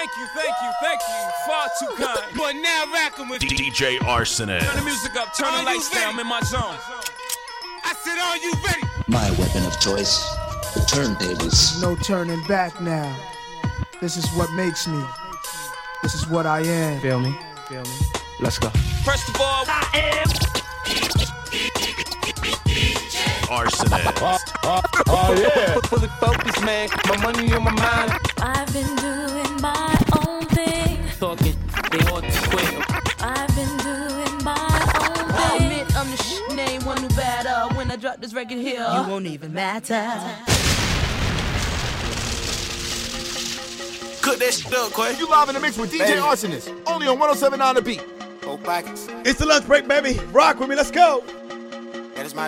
Thank you. Far too kind. But now rockin' with DJ Arsonist. Turn the music up, turn the lights down, I'm in my zone. I said, are you ready? My weapon of choice, the turntables. No turning back now. This is what makes me. This is what I am. Feel me? Let's go. First of all, I am Arsonist. Oh yeah. Fully focused, man. My money on my mind. I've been doing my own thing. Talking, they all too quick. I've been doing my own I thing. admit I'm the shit, name one who better. When I drop this record here, you won't even matter. Cook that shit up, Quay. You live in the mix with DJ Arsonist, only on 107.9 The Beat. Go pockets. It's the lunch break, baby. Rock with me, let's go. That is my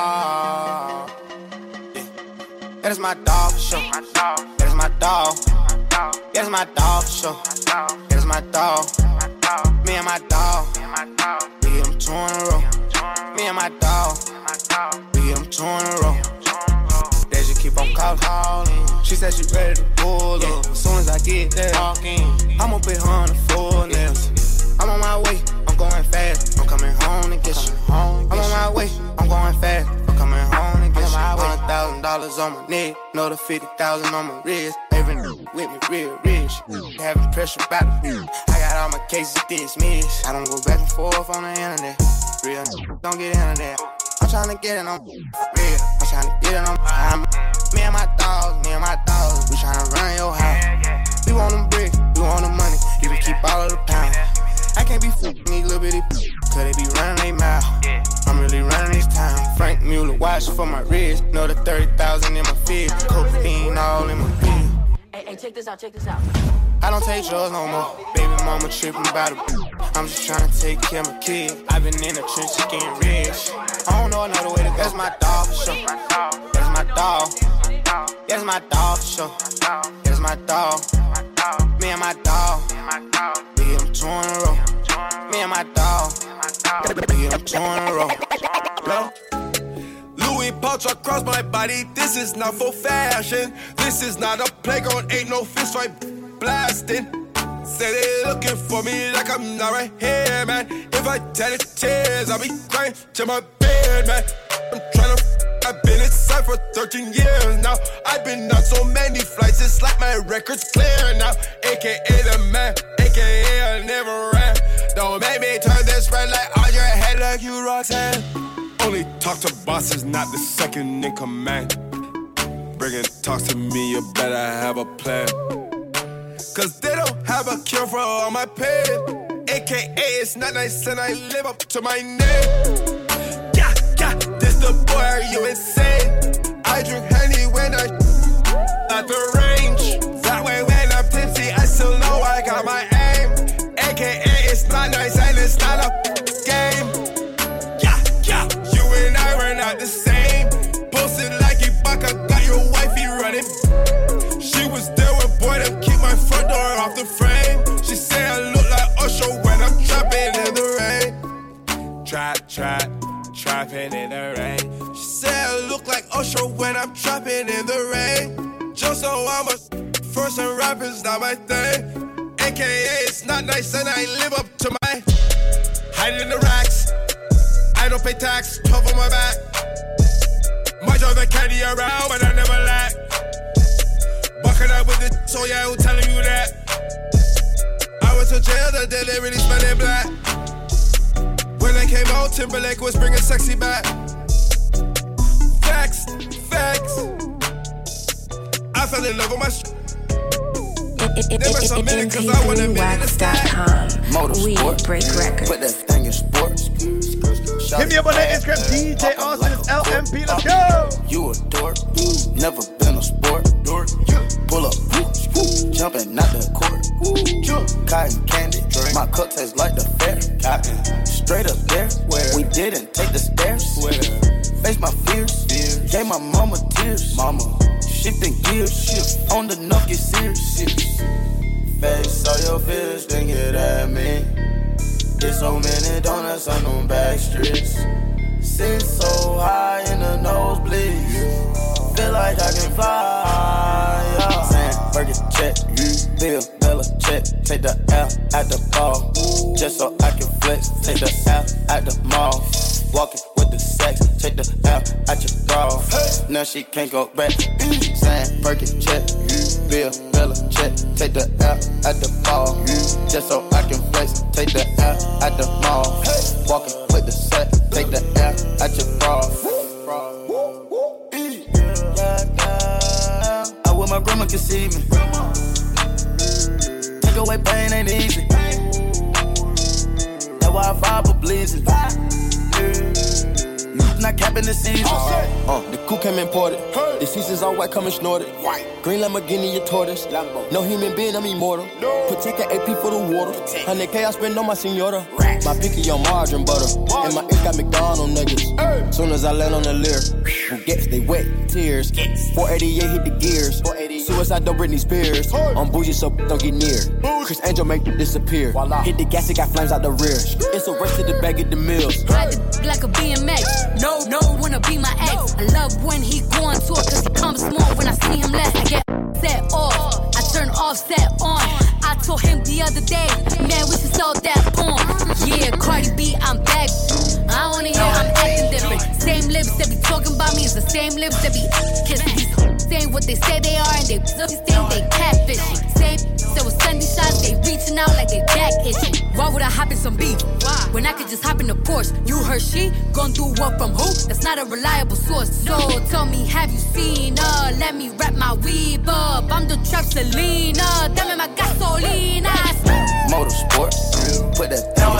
dog. Yeah. That is my dog for sure. That is my dog. That is my dog for sure. That is my dog. Me and my dog. We hit them 2 in a row. Me and my dog. We hit them 2 in a row. They just keep on calling. She said she ready to pull up. As soon as I get there, walk in. I'ma put her on the floor nails. I'm on my way, I'm going fast. I'm coming home to get you. I'm on my way, I'm going fast. I'm coming home to get you. $100,000 on my neck, another 50,000 on my wrist. Every with me real rich. Having pressure about the I got all my cases dismissed. I don't go back and forth on the internet. Real don't get into that. I'm tryna get it on real. I'm tryna get it on me and my dogs, we tryna run your house. We want them bricks, we want the money, you can keep all of the pounds. I can't be fooling these little bitty cause they be running they mouth. I'm really running this town. Frank Mueller watch for my wrist, another 30,000 in my fist. Cocaine all in my pill. Hey, check this out. I don't take drugs no more. Baby mama tripping about it. I'm just trying to take care of my kid. I've been in the trenches getting rich. I don't know another way to go. That's my dog for sure. That's my dog. That's my dog for sure. That's my dog. Me and my dog. We hit them 2 in a row. Me and my dog. We hit them 2 in a row. No. Louis Paul truck across my body. This is not for fashion. This is not a playground. Ain't no fist fight blasting. Say they looking for me like I'm not right here, man. If I tell it tears, I'll be crying to my bed, man. I'm trying to I've been inside for 13 years now. I've been on so many flights, it's like my record's clear now. AKA the man, AKA I never ran. Don't make me turn this red light on your head like you Roxanne. Only talk to bosses, not the second in command. Bringing talks to me, you better have a plan. Cause they don't have a cure for all my pain. AKA it's not nice and I live up to my name. Yeah, this the boy, are you insane? I drink honey when I at the range. That way when I'm tipsy, I still know I got my aim. AKA it's not nice and it's not a game. Yeah, you and I were not the same. Posted like Ibaka, got your wifey running. She was there when boy them keep my front door off the frame. She say I look like Usher when I'm trapping in the rain. Trapping in the rain. She say I look like Usher when I'm trapping in the rain. Just so I'm a first and rapping's not my thing. AKA it's not nice and I live up to my hiding in the racks. I don't pay tax, 12 on my back. Might drive the caddy around, but I never lack. Bucking up with the so yeah, who telling you that? I went to jail the day they really spent it black. When I came out, Timberlake was bringing sexy back. Facts. I fell in love with my We break records. Put that thing in sports. Hit me up on that Instagram, DJ Arsonist LMP, let's go. You a dork, never been a sport. Pull up, jumping out the court. Cotton candy, my cup tastes like the fair. Straight up there, we didn't take the stairs. Face my fears, gave my mama tears. Shifting gears, on the knock get serious. Face all your fears, then get at me. There's so many donuts on them back streets. Sit so high in the nosebleeds. Feel like I can fly. Sandberg check, Bill Bella check, take the L at the ball. Just so I can flex, take the L at the mall. Walking with the sex, take the L at your bra. Now she can't go back. Saying Perkin check, Bill Bella check, take the L at the ball. Just so I can flex, take the L at the mall. Walking with the sex, take the L at your bra. I wish my grandma could see me. Take away pain ain't easy. That's why I fire for bleeding. Not capping the season. The coupe came imported. The seasons all white, coming snorted. Green Lamborghini, your tortoise. No human being, I'm immortal. Protect the AP for the water. 100K I spend on my senora. My picky on margarine butter. And my ink got McDonald's nuggets. Soon as I land on the lyre, who gets they wet tears. 488 hit the gears. Suicide don't Britney Spears. I'm bougie so don't get near. Chris Angel make it disappear. Hit the gas, it got flames out the rear. It's a race to the bag at the mills. Ride the like a BMX. No, wanna be my ex. I love when he go on tour, cause he comes small when I see him less. I get set off, I turn off, set on. I told him the other day, man, we should sell that porn. Yeah, Cardi B, I'm back. I wanna hear I'm acting different. Same lips that be talking about me is the same lips that be kissing. These saying what they say they are and they think they catfishing. Same, there was Sunday shots, they reaching out like they back itching. Why would I hop in some beef? When I could just hop in the Porsche? You heard she gon' do what from who? That's not a reliable source. So tell me, have you seen her? Let me wrap my weave up. I'm the trap Selena. Dame my gasolina. Motorsport, put that down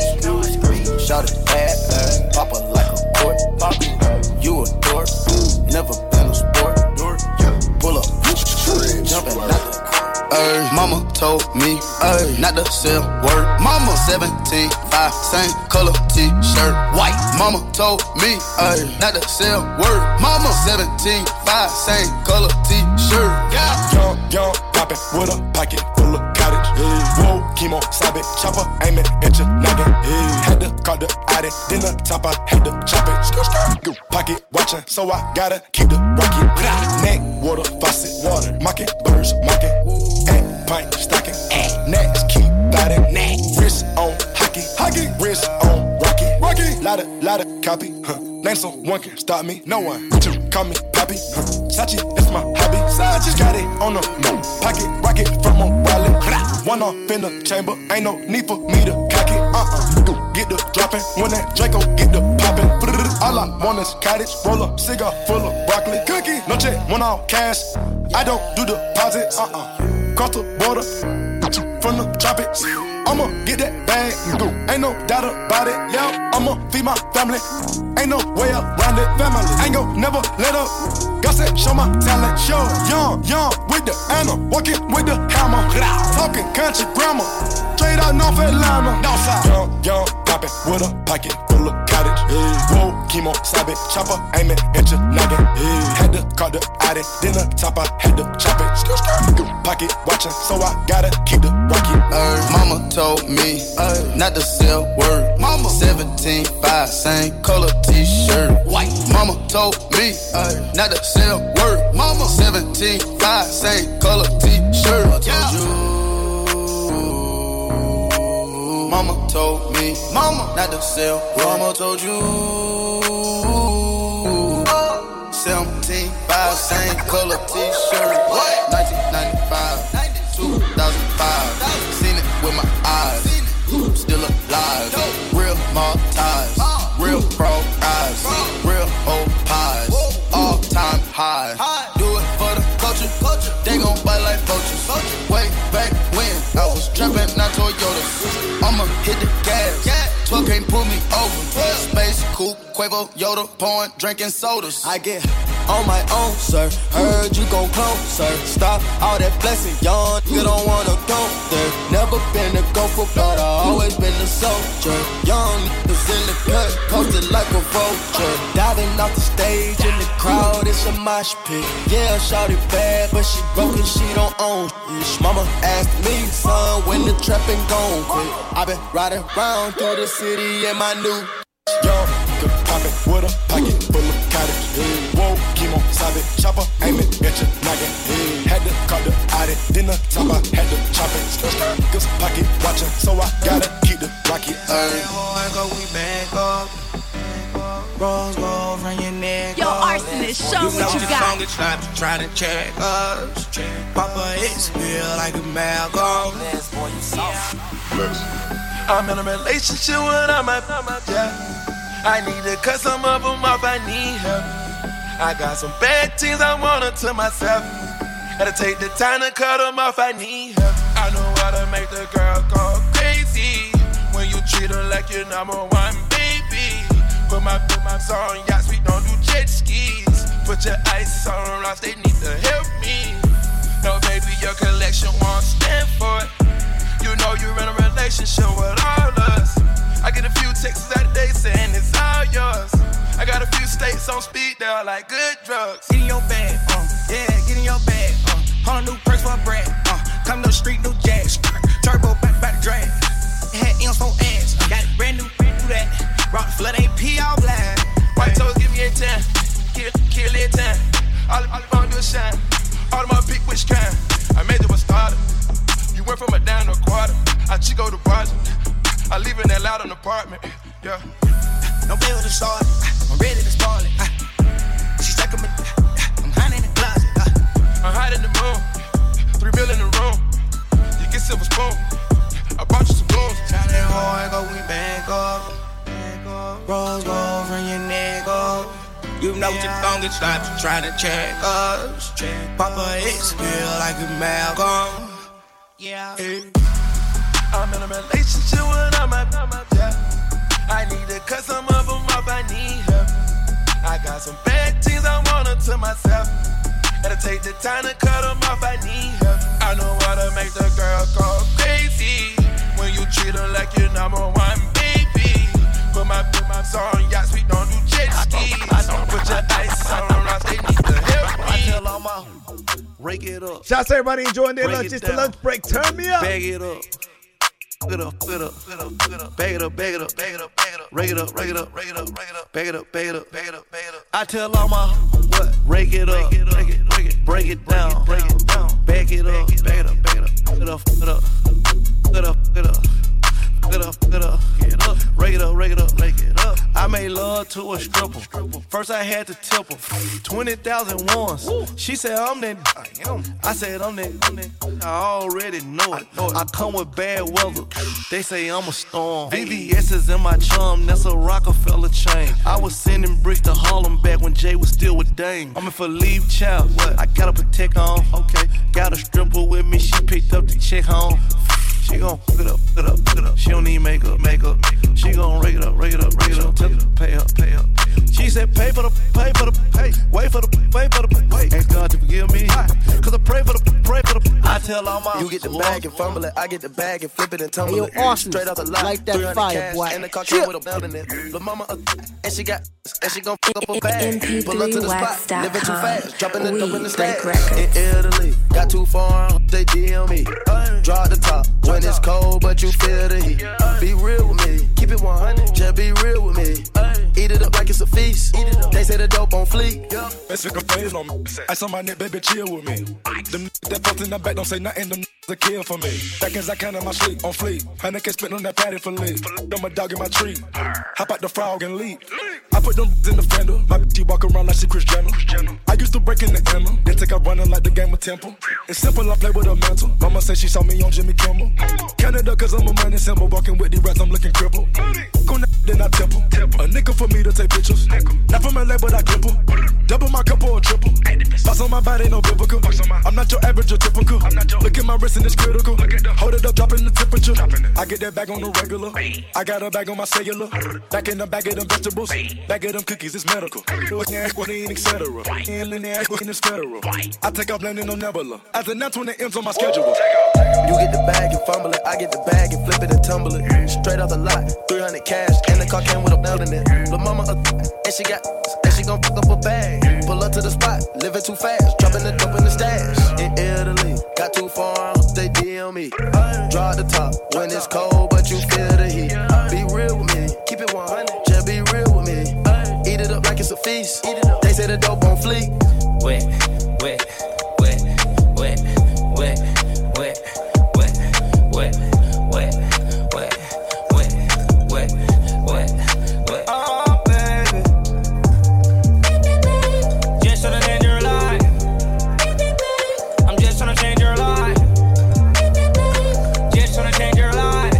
sports. Shout it bad, pop her like a court. You a dork, never been a sport. Pull up, jumping out the mama told me not to sell word. Mama 17.5, same color t-shirt, white. Mama told me not to sell word. Mama 17.5, same color t-shirt. Young, poppin' with a pocket full of cottage. Whoa, chemo, sabe, chopper, aiming at your noggin. Had to call the addy, then the top I had to chop it. Pocket watching, so I gotta keep the rocket. Neck, water, faucet, water, mocking, birds, mocking. Pint stocking, next keep biting, wrist on hockey, wrist on rocky. Lot of copy, name someone can stop me, no one. Call me Poppy, Sachi, that's my hobby. Just got it on the moon, pocket rocket from a wallet. One off in the chamber, ain't no need for me to cock it. Get the dropping, when that Draco get the popping. All I want is cottage, roll a cigar full of broccoli. Cookie, no check, one off cash. I don't do deposits. Cross the border, from the tropics. I'ma get that bag, ain't no doubt about it. Yeah, I'ma feed my family, ain't no way around it. Family, ain't gon' never let up. God said, show my talent. Show young with the Anna, walking with the hammer. Talking country grammar, straight out North Atlanta. Northside, young, poppin' with a pocket full of cottage. Whoa, chemo, sabe, chopper, aiming at your noggin. Had to call the addy, then the top I had to chop it. Pocket watching, so I gotta keep the rocket. Mama told me not to sell word. Mama 17.5, same color t-shirt, white. Mama told me not to sell word. Mama 17.5, same color t-shirt. I told you. Mama told me, mama not to sell. Mama told you. 17.5, same color t-shirt. 1995, 2005. Seen it with my eyes. Still alive. Real mob ties. Real frog eyes. Real old pies. All time highs. Do it for the culture. They gon' bite like vultures. Way back when I was trapping, not Toyotas. I'ma hit the gas. 12 can't pull me over. Space, coupe, Quavo, Yoda, pouring, drinking sodas. I get on my own, sir. Heard you gon' clone, sir. Stop all that blessing, young. You don't wanna go there. Never been a gopher, but I always been a soldier. Young niggas in the cut, posted like a vulture. Diving off the stage in the crowd, it's a mosh pit. Yeah, shawty bad, but she broke and she don't own shit. Mama asked me, son, when the trapping gon' quit. I been riding around through the city in my new young. poppin' with a pocket full of cottage. Whoa, chemo, stop it, chopper, aim it, at your noggin. Had to call the audit, then the top I had to chop it. Cause pocket watchin', so I gotta keep the rocket. Hey, go, we back up. Rose gold from your neck. Yo, Arsonist, show what you got. Try to check us. Papa, it's feel like a Malcolm. I'm in a relationship when I'm at yeah. I need to cut some of them off, I need help. I got some bad things I want to myself. Gotta take the time to cut them off, I need help. I know how to make the girl go crazy when you treat her like your number one baby. Put my on yachts, we don't do jet skis. Put your ice on rocks, they need to help me. No, baby, your collection won't stand for it. You know you're in a relationship with all us. I get a few texts out of day saying it's all yours. I got a few states on speed, they're like good drugs. Get in your bag, yeah, get in your bag, Hold a new purse for a brand, come to the street, new jazz. Turbo back by the drag. Had M's on ass, got it brand new, do that. Rock the flood AP all black. White toes give me a 10, kill it 10. All the phone do is shine. All of my pick which kind. I made it a starter. You went from a down to a quarter. I Chico the project. I leave in that loud an apartment. Yeah. No bill to start. I'm ready to spoil it. She's like I'm hiding in the closet. I'm hiding in the moon. 3 bill in the room. You get silver spoon. I bought you some blues. Try that hard, go we back up. Rose gold from your neck up. You know you gon' get stopped trying to check us. Papa X feel like a Malcolm. Yeah. I'm in a relationship when I'm at yeah. I need to cut some of them off, I need help. I got some bad things I want to myself. Gotta take the time to cut them off, I need help. I know how to make the girl go crazy when you treat her like your number one baby. Put my on yachts, we don't do jet skis. Put your ice on rocks, they need to help me. I tell all my rake it up. Shouts to everybody enjoying their lunch. It's the lunch break. Turn me up. Bag it up. Bag it up. Bag it up. Bag it up. Bag it up. Bag it up. Rake it up. Rake it up. Rake it up. Rake it up. Bag it up. Bag it up. Bag it up. Bag it up. I tell all my what? Rake it up. Break it down. Break it down. Bag it up. Bag it up. Bag it up. Get up. Get up. Get up. Get up. Get up, get up, get up, rake it up, rake it up, rake it up. I made love to a stripper. First I had to tip her 20,000 once. She said I'm that. I said I'm that. I already know it. I come with bad weather. They say I'm a storm. VVS is in my chum. That's a Rockefeller chain. I was sending bricks to Harlem back when Jay was still with Dame. I'm in for leave child. What? I gotta protect on. Okay. Got a stripper with me. She picked up the check home. She gon' fuck it up, fuck it up, fuck it up. She don't need makeup. She gon' rake it up. Tell her to pay up. She said pay. Wait for the pay. Ask God to forgive me, cause I pray for the. I tell all my. You get the bag and fumble it. I get the bag and flip it and tumble it. Awesome. Straight off the lot. Like that fire, boy. And the car came with a belt in it. Lil' mama, and she gon' fuck up her bag. Pull up to the spot, living too fast. Dropping the dope in the stash. In Italy, got too far, they DM me. Draw the top. When it's cold, but you feel the heat. Be real with me, keep it 100, just be real with me. Eat it up like it's a feast. They say the dope on fleek. Let's pick a phase on me. I saw my neck, baby, chill with me. Them that fucked in the back don't say nothing, them a kill for me. Back as I count in my sleep, on fleek. 100K spent on that patty for leave. Them a dog in my tree. Hop out the frog and leap. I put them in the fender. My bitch walk around like she Kris Jenner. I used to break in the inner. They take out running like the game of Temple. It's simple, I play with a mantle. Mama said she saw me on Jimmy Kimmel. Canada, cause I'm a money symbol. Walking with the rats, I'm looking crippled. Go now, then I temple. A nickel for me to take pictures. Not from LA, but I clip her. Double my cup or a triple. Box on my body, no biblical. I'm not your average or typical. Look at my wrist and it's critical. Hold it up, dropping the temperature. I get that bag on the regular. I got a bag on my cellular. Back in the bag of them vegetables. Bag of them cookies, it's medical. Etc. And it's federal. I take off landing on Nebula. As a 920 M's on my schedule. You get the bag and fumble it. I get the bag and flip it and tumble it. Straight off the lot, 300 cash. And the car came with a belt in it. Lil' mama, and she gon' fuck up her bag. Pull up to the spot, living too fast. Dropping the dope in the stash. In Italy, got too far, they DM me. Draw the top when it's cold, but you feel the heat. Be real with me, keep it 100, just be real with me. it's a feast. They say the dope on fleek. Wet, wet, wet, wet, wet, wet, wet, wet, wet, wet, wet, wet, wet, wet. Oh, baby. Just tryna change your life. I'm just tryna change your life. Just tryna change your life.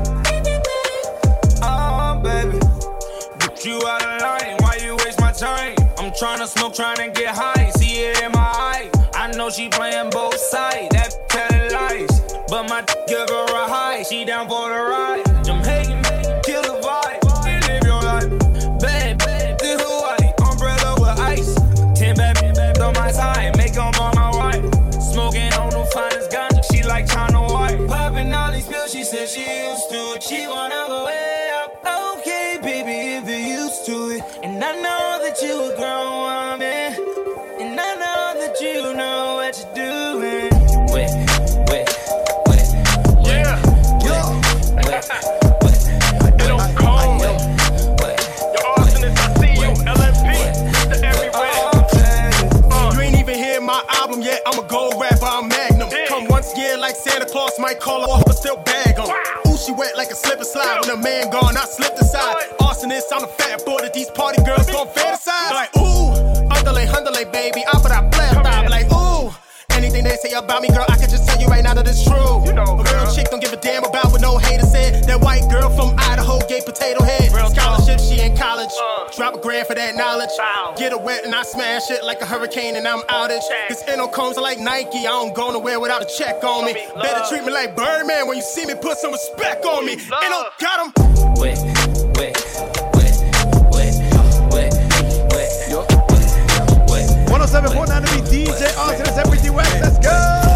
Oh, baby. But you out of line. Why you waste my time? I'm tryna smoke, tryna get high. See it in my eye. I know she playing both sides. That telling lies. But my give her a high. She down for the ride. Jamaican, kill the vibe. Live your life. Bad, bad, this Hawaii. Umbrella with ice. 10 bad on my side. Make them on my wife. Smoking on the finest ganja. She like China White. Popping all these pills. She said she used to it. She wanna go way up. Okay, baby, if you're used to it. And I know that you a grown woman. And I know that you know what you're doing. Wet, wet, wet, yeah, wet, wet, wet. It don't cold. Your arsonist, I see you. LMP, to everywhere. You ain't even hear my album yet. I'm a gold rapper, I'm Magnum. Come once a year like Santa Claus, might call her off, but still bag 'em. Ooh, she wet like a slip and slide. When a man gone, I slipped aside. Arsonist, I'm a fat boy that these party girls gon' fantasize. Like, ooh, underlay, baby. I put out blast, I be like, ooh. Anything they say about me, girl, I can just tell you right now that it's true. You know, a real chick don't give a damn about what no hater said. That white girl from Idaho, gay potato head. Scholarship, she in college. Drop a grand for that knowledge. Get her wet and I smash it like a hurricane and I'm outage. This Inno comes like Nike. I don't go nowhere without a check on me. Better treat me like Birdman when you see me. Put some respect on me. Inno got him. Wet, wet, wet, wet, wet, wet, wet. 107.9 to be DJ Arsonist, everything wet. Let's go.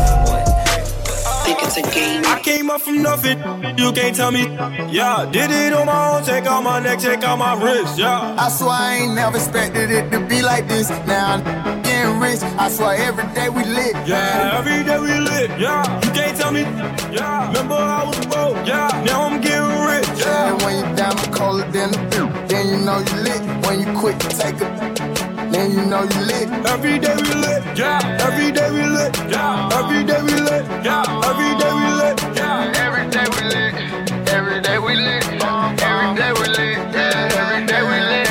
Think it's a game. I came up from nothing, you can't tell me. Yeah, did it on my own, check out my neck, check out my wrist, yeah. I swear I ain't never expected it to be like this. Now I'm getting rich, I swear every day we lit. Yeah, every day we lit, yeah. You can't tell me, yeah. Remember I was broke, yeah. Now I'm getting rich, yeah. And when you diamond colder than the blue, then you know you lit. When you quit to take a, then you know you lit. Every day we lit, yeah. Every day we lit, yeah. Every day we lit, yeah. Every day we lit, yeah. Every day we lit. Every day we lit. Every day we lit. Yeah. Every day we lit.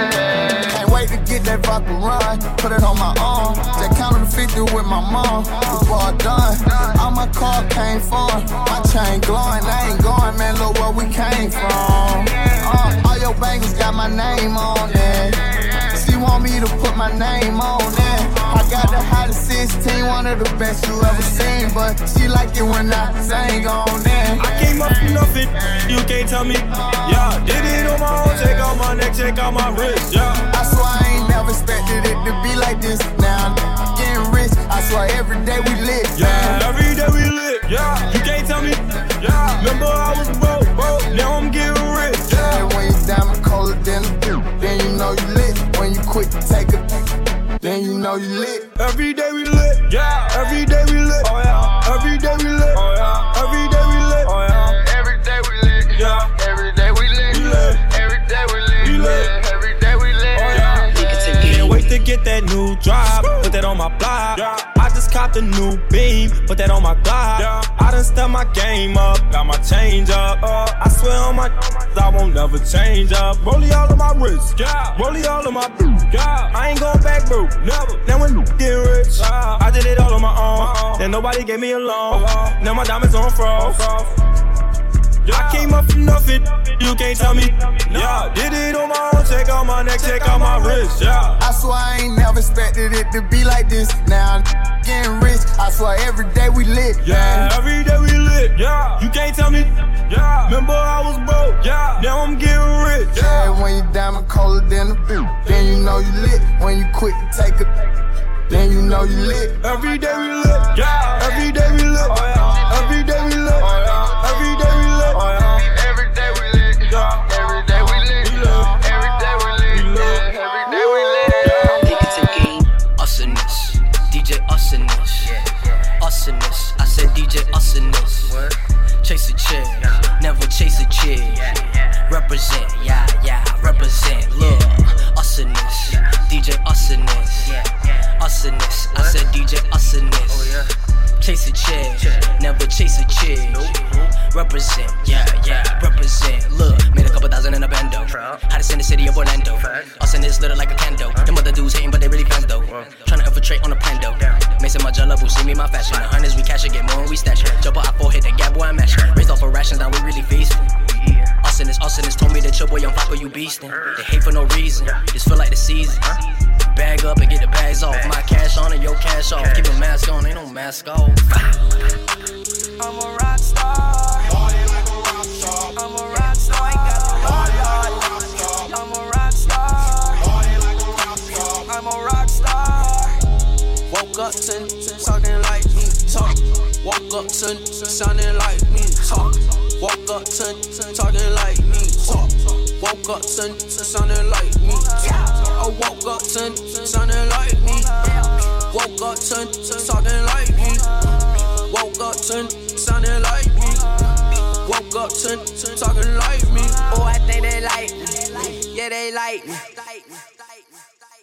Can't wait to get that vodka run. Put it on my arm. Just counted the 50 with my mom. Before I done, all my car came from. My chain glowing, I ain't going, man. Look where we came from. All your bangles got my name on it. She want me to put my name on it. I got the hottest 16, one of the best you ever seen. But she like it when I sing on it. I came up from nothing, you can't tell me. Yeah, did it on my own, check out my neck, check out my wrist, yeah. I swear I ain't never expected it to be like this. Now I'm getting rich, I swear every day we lit. Yeah, every day we lit, yeah. You can't tell me, yeah. Remember I was broke, now I'm getting rich, yeah. And when you diamond colder than the blue, then you know you lit. When you quit to take a, then you know you lit. Every day we lit, yeah. Every day we lit, oh yeah. Every day we lit, oh yeah. Every day we lit, oh yeah. Every day we lit, yeah. Every day we lit, every day we lit, every day we lit, oh yeah. Can't wait to get that new drop, put that on my block. Yeah. I just copped a new beam, put that on my Glock. Yeah. I done stepped my game up, got my change up. I swear on my I won't never change up. Rollie all of my wrist, yeah. Rollie all of my boots, yeah. I ain't going back, bro, never. Now when you get rich, I did it all on my own. Then nobody gave me a loan. Now my diamonds on frost. Yeah. I came up from nothing, you can't tell me. Yeah, did it on my own, check out my neck, check out my wrist, yeah. I swear I ain't never expected it to be like this. Now I'm getting rich, I swear every day we lit. Yeah, every day we lit, yeah. You can't tell me, yeah. Remember I was broke, yeah. Now I'm getting rich, yeah. And when you diamond colder than the blue, then you know you lit. When you quit to take a, then you know you lit. Every day we lit, yeah. Every day we lit, oh yeah. Every day we lit, oh yeah. Every day we lit, oh yeah. Every day we lit, yeah. Every day we lit, every day we lit, every day we lit. Think it's a game. Arsonist, DJ Arsonist, Arsonist. I said DJ Arsonist. Chase a chick, never chase a chick. Represent, yeah, represent. Look, Arsonist. Represent, yeah, represent. Look, made a couple thousand in a bando. Had to send the city of Orlando. Austin is little like a candle. Them other dudes hating, but they really fans though. Tryna infiltrate on the plan though. Mason Margiela, boo, see me my fashion. The hundreds we cash it, get more and we stash it. Jump out, I hit the gap, boy, I'm mashing. Raised off of rations, now we really feasting. Austin is told me that your boy, young Flacco, you beastin'. They hate for no reason, just feel like the season. Bag up and get the bags off. My cash on and your cash off. Keep a mask on, ain't no mask off. I'm a rock star. I'm a rock star. I'm a rock star. I'm a rock star. Woke up to talking like me talk. Woke up to sounding like me talk. Woke up to talking like me talk. Woke up to sounding like me talk. I woke up to sounding like me. Woke up to talking like me. Woke up to sounding like me. Woke up to talking like me. Oh, I think they like me. Yeah, they like me.